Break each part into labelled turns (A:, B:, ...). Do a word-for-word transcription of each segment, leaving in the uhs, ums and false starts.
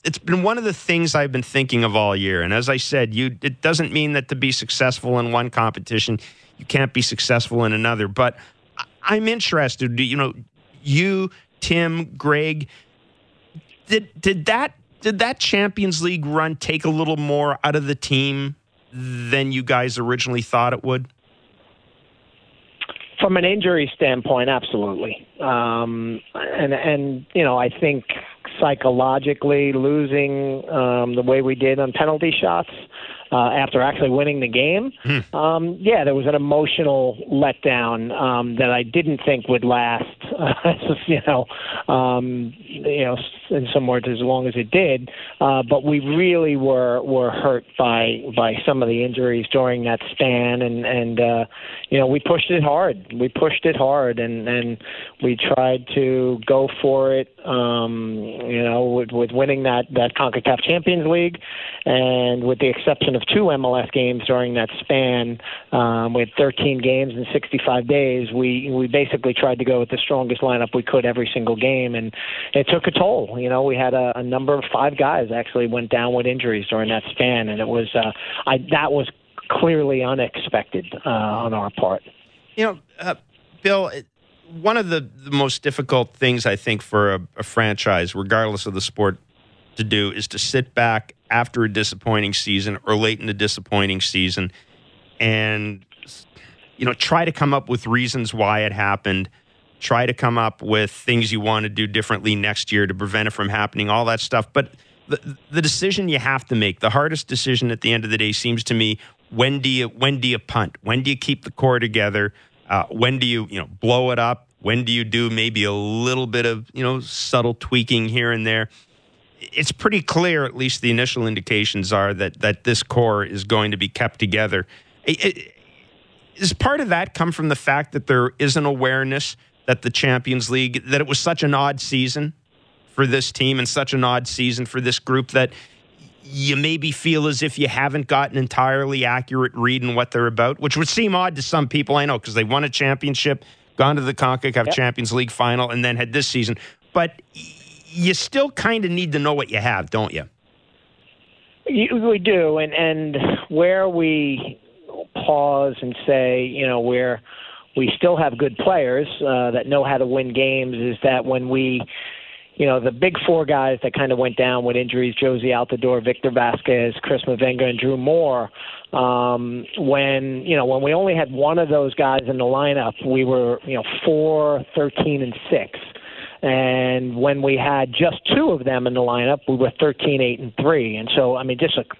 A: it's been one of the things I've been thinking of all year. And as I said, you it doesn't mean that to be successful in one competition, you can't be successful in another. But I'm interested. You know, you, Tim, Greg, did did that did that Champions League run take a little more out of the team than you guys originally thought it would?
B: From an injury standpoint, absolutely. Um, and, and, you know, I think psychologically losing um, the way we did on penalty shots uh, after actually winning the game, hmm. um, yeah, there was an emotional letdown um, that I didn't think would last, uh, you know, um, you know, in some words, as long as it did. Uh, but we really were were hurt by by some of the injuries during that span, and and uh, you know, we pushed it hard. We pushed it hard, and, and we tried to go for it. Um, you know, with, with winning that that CONCACAF Champions League, and with the exception of two M L S games during that span, um, with thirteen games in sixty-five days, we we basically tried to go with the strongest lineup we could every single game, and it took a toll. You know, we had a, a number of five guys actually went down with injuries during that span, and it was uh, I that was clearly unexpected uh, on our part.
A: You know, uh, Bill, one of the, the most difficult things I think for a, a franchise, regardless of the sport, to do is to sit back after a disappointing season or late in a disappointing season and, you know, try to come up with reasons why it happened, try to come up with things you want to do differently next year to prevent it from happening, all that stuff. But the, the decision you have to make, the hardest decision at the end of the day seems to me, when do you when do you punt? When do you keep the core together? Uh, when do you, you know, blow it up? When do you do maybe a little bit of, you know, subtle tweaking here and there? It's pretty clear, at least the initial indications are, that that this core is going to be kept together. It, it, does part of that come from the fact that there is an awareness that the Champions League, that it was such an odd season for this team and such an odd season for this group that you maybe feel as if you haven't got an entirely accurate read on what they're about, which would seem odd to some people, I know, because they won a championship, gone to the CONCACAF yep. Champions League final, and then had this season. But you still kind of need to know what you have, don't you?
B: We do, and, and where we pause and say, you know, where we still have good players uh, that know how to win games is that when we, you know, the big four guys that kind of went down with injuries, Josie Altidore, Victor Vasquez, Chris Mavenga, and Drew Moore, um, when, you know, when we only had one of those guys in the lineup, we were, you know, four, thirteen, and six. And when we had just two of them in the lineup, we were thirteen, eight, and three. And so, I mean, just a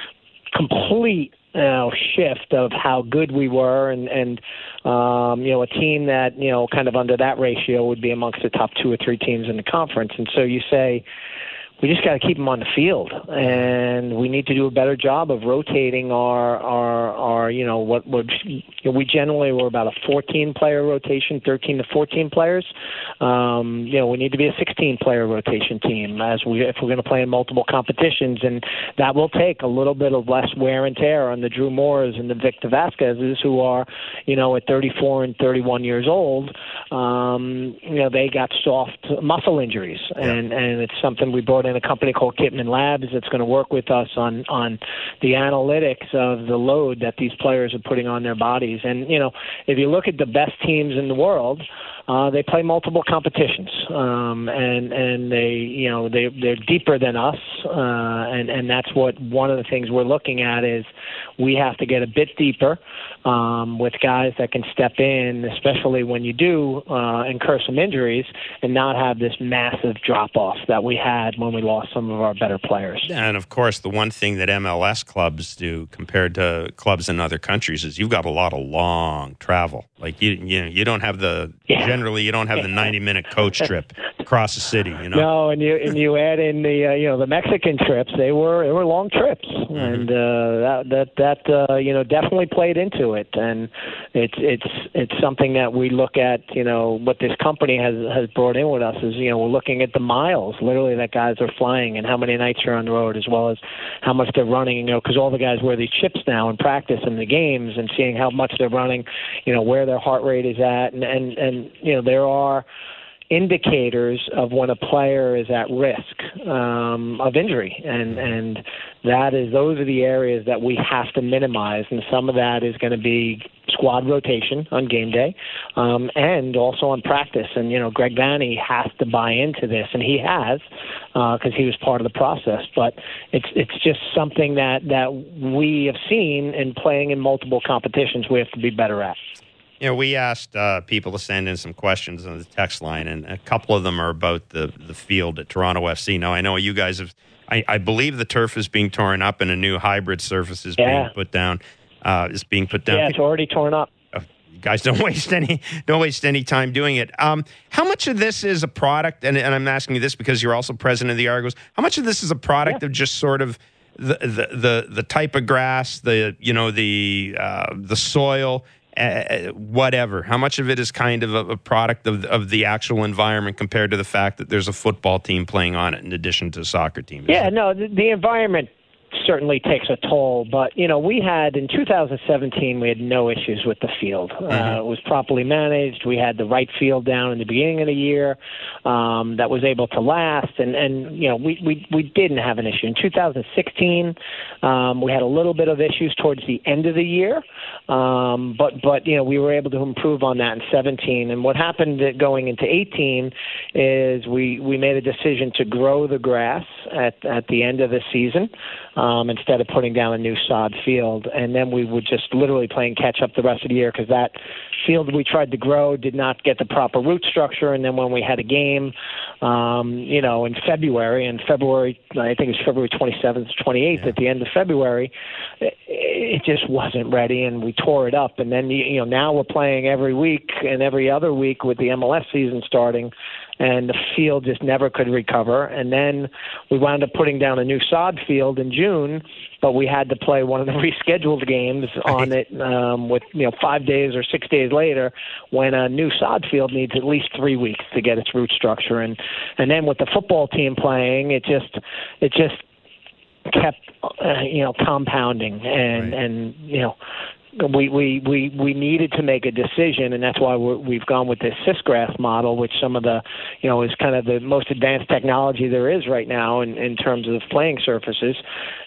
B: complete you know, shift of how good we were, and, and um, you know, a team that, you know, kind of under that ratio would be amongst the top two or three teams in the conference. And so you say, we just got to keep them on the field, and we need to do a better job of rotating our, our, our you know, what would, you know, we generally were about a fourteen-player rotation, thirteen to fourteen players. Um, you know, we need to be a sixteen-player rotation team as we, if we're going to play in multiple competitions, and that will take a little bit of less wear and tear on the Drew Moores and the Victor Vasquezes, who are, you know, at thirty-four and thirty-one years old. Um, you know, they got soft muscle injuries, and, yeah. and it's something we brought in a company called Kipman Labs that's going to work with us on, on the analytics of the load that these players are putting on their bodies. And, you know, if you look at the best teams in the world, uh, they play multiple competitions, um, and, and they, you know, they, they're deeper than us. Uh, and, and that's what one of the things we're looking at is we have to get a bit deeper, um, with guys that can step in, especially when you do, uh, incur some injuries, and not have this massive drop off that we had when we lost some of our better players.
A: And of course, the one thing that M L S clubs do compared to clubs in other countries is you've got a lot of long travel. Like you, you know, you don't have the yeah. generally you don't have the ninety minute coach trip across the city. You know,
B: no, and you and you add in the uh, you know the Mexican trips. They were they were long trips, mm-hmm. and uh, that that that uh, you know definitely played into it. And it's it's it's something that we look at. You know what this company has has brought in with us is you know we're looking at the miles literally that guys are flying and how many nights you're on the road, as well as how much they're running. You know, because all the guys wear these chips now in practice and the games, and seeing how much they're running. You know where their heart rate is at, and and and you know there are. indicators of when a player is at risk um, of injury, and and that is those are the areas that we have to minimize, and some of that is going to be squad rotation on game day, um, and also on practice. And you know, Greg Vanney has to buy into this, and he has because uh, he was part of the process. But it's it's just something that that we have seen in playing in multiple competitions. We have to be better at.
A: You know, we asked uh, people to send in some questions on the text line, and a couple of them are about the, the field at Toronto F C. Now, I know you guys have, I, I believe the turf is being torn up and a new hybrid surface is yeah. being put down. Uh, is being put down.
B: Yeah, it's already torn up.
A: Oh, you guys don't waste any don't waste any time doing it. Um, how much of this is a product? And, and I'm asking you this because you're also president of the Argos. How much of this is a product yeah. of just sort of the the the, the type of grass, the you know the uh, the soil. Uh, whatever. How much of it is kind of a, a product of of the actual environment compared to the fact that there's a football team playing on it in addition to a soccer team?
B: Yeah, no, the, the environment certainly takes a toll. But, you know, we had, in two thousand seventeen, we had no issues with the field. Mm-hmm. Uh, it was properly managed. We had the right field down in the beginning of the year um, that was able to last. And, and you know, we, we, we didn't have an issue. In two thousand sixteen, um, we had a little bit of issues towards the end of the year. Um, but, but, you know, we were able to improve on that in seventeen. And what happened going into eighteen is we, we made a decision to grow the grass at, at the end of the season. Um, instead of putting down a new sod field. And then we would just literally playing catch up the rest of the year because that field we tried to grow did not get the proper root structure. And then when we had a game, um, you know, in February, and February, I think it was February twenty-seventh, twenty-eighth, yeah. at the end of February, it, it just wasn't ready, and we tore it up. And then, you know, now we're playing every week and every other week with the M L S season starting, and the field just never could recover. And then we wound up putting down a new sod field in June, but we had to play one of the rescheduled games on it um, with, you know, five days or six days later when a new sod field needs at least three weeks to get its root structure. And, and then with the football team playing, it just, it just kept, uh, you know, compounding and, right. and, you know, We, we, we, we needed to make a decision, and that's why we're, we've gone with this Sysgrass model, which some of the, you know, is kind of the most advanced technology there is right now in, in terms of playing surfaces.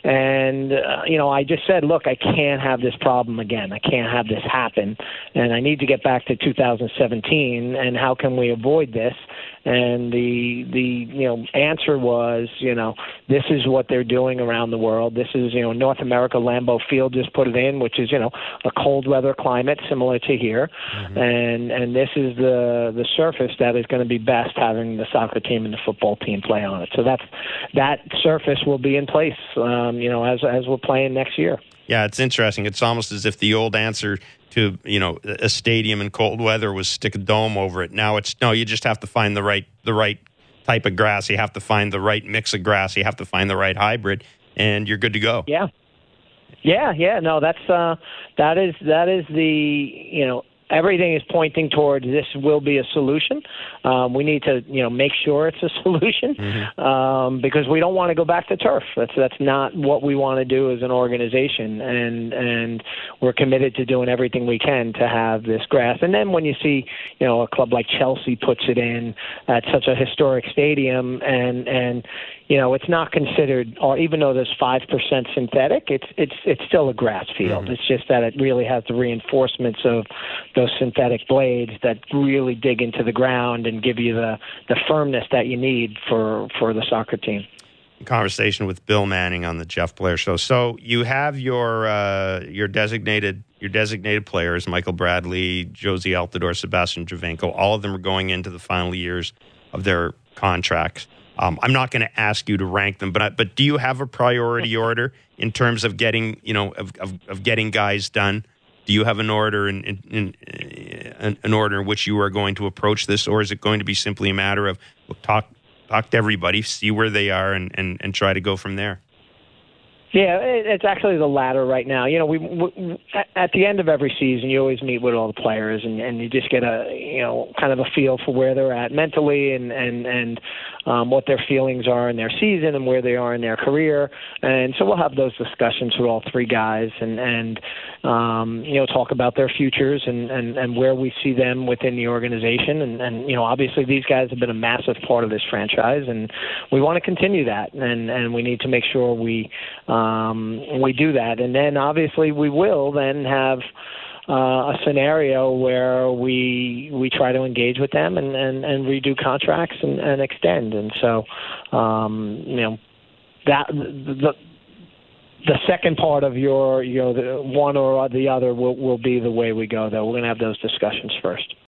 B: And, uh, you know, I just said, look, I can't have this problem again. I can't have this happen, and I need to get back to two thousand seventeen, and how can we avoid this? And the, the you know, answer was, you know, this is what they're doing around the world. This is, you know, North America, Lambeau Field just put it in, which is, you know, a cold weather climate similar to here. Mm-hmm. And and this is the the surface that is going to be best having the soccer team and the football team play on it. So that's that surface will be in place, um, you know, as as we're playing next year.
A: Yeah, it's interesting. It's almost as if the old answer to, you know, a stadium in cold weather was stick a dome over it. Now it's, no, you just have to find the right the right type of grass. You have to find the right mix of grass. You have to find the right hybrid, and you're good to go.
B: Yeah. Yeah, yeah, no, that's uh, that is that is the, you know, everything is pointing towards this will be a solution. Um, we need to, you know, make sure it's a solution mm-hmm. um, because we don't want to go back to turf. That's that's not what we want to do as an organization, and and we're committed to doing everything we can to have this grass. And then when you see, you know, a club like Chelsea puts it in at such a historic stadium, and and you know, it's not considered, or even though there's five percent synthetic, it's it's it's still a grass field. Mm-hmm. It's just that it really has the reinforcements of those synthetic blades that really dig into the ground and give you the, the firmness that you need for, for the soccer team.
A: Conversation with Bill Manning on the Jeff Blair Show. So you have your uh, your designated your designated players, Michael Bradley, Josie Altidore, Sebastian Javenko. All of them are going into the final years of their contracts. Um, I'm not going to ask you to rank them, but I, but do you have a priority order in terms of getting, you know, of of, of getting guys done? Do you have an order in, in, in an order in which you are going to approach this, or is it going to be simply a matter of look, talk talk to everybody, see where they are, and, and, and try to go from there?
B: Yeah, it's actually the latter right now. You know, we, we at the end of every season, you always meet with all the players, and, and you just get a you know kind of a feel for where they're at mentally, and and and um, what their feelings are in their season, and where they are in their career. And so we'll have those discussions with all three guys, and and um, you know talk about their futures and, and, and where we see them within the organization. And, and you know, obviously these guys have been a massive part of this franchise, and we want to continue that, and and we need to make sure we. Um, we do that, and then obviously we will then have uh, a scenario where we we try to engage with them and, and, and redo contracts and, and extend. And so, um, you know, that the the second part of your you know the one or the other will will be the way we go. Though we're going to have those discussions first.